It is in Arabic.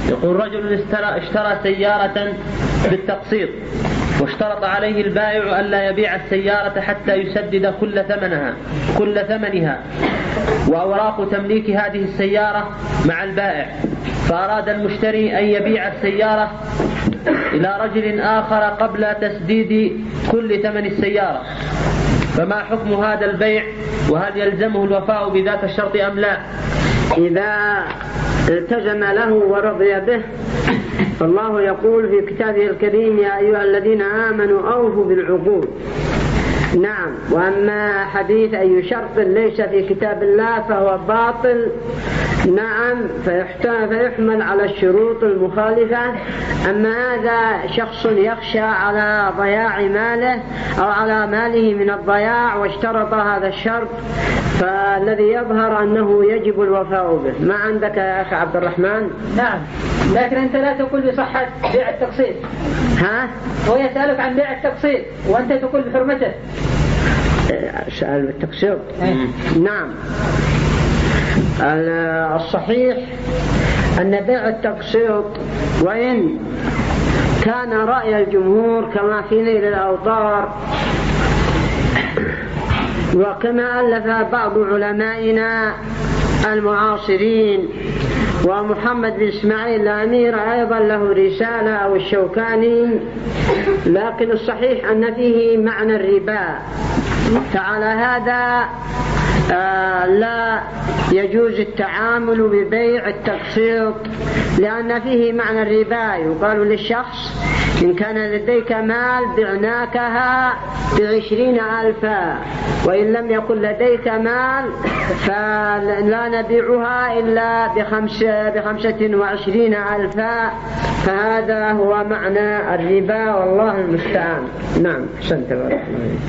يقول رجل اشترى سيارة بالتقسيط، واشترط عليه البائع ألا يبيع السيارة حتى يسدد كل ثمنها وأوراق تمليك هذه السيارة مع البائع، فأراد المشتري أن يبيع السيارة إلى رجل آخر قبل تسديد كل ثمن السيارة، فما حكم هذا البيع؟ وهل يلزمه الوفاء بذات الشرط أم لا؟ إذا التزم له ورضي به، فالله يقول في كتابه الكريم: يا أيها الذين آمنوا أوفوا بالعقود. نعم. وأما حديث أي شرط ليس في كتاب الله فهو باطل. نعم، فيحمل على الشروط المخالفة. أما هذا شخص يخشى على ضياع ماله أو على ماله من الضياع واشترط هذا الشرط، فالذي يظهر أنه يجب الوفاء به. ما عندك يا أخي عبد الرحمن؟ نعم، لكن أنت لا تقول بصحة بيع التقسيط. ها؟ هو يسألك عن بيع التقسيط وأنت تقول بحرمته. سأل بالتقسيط. نعم، الصحيح أن بيع التقسيط وإن كان رأي الجمهور كما في نيل الأوطار وكما ألف بعض علمائنا المعاصرين، ومحمد بن إسماعيل الأمير أيضا له رسالة أو الشوكاني، لكن الصحيح أن فيه معنى الربا، فعلى هذا لا يجوز التعامل ببيع التقسيط، لأن فيه معنى الربا. يقال للشخص: إن كان لديك مال بعناكها ب20,000، وإن لم يكن لديك مال فلا نبيعها إلا ب25,000. فهذا هو معنى الربا، والله المستعان. نعم، حسنت.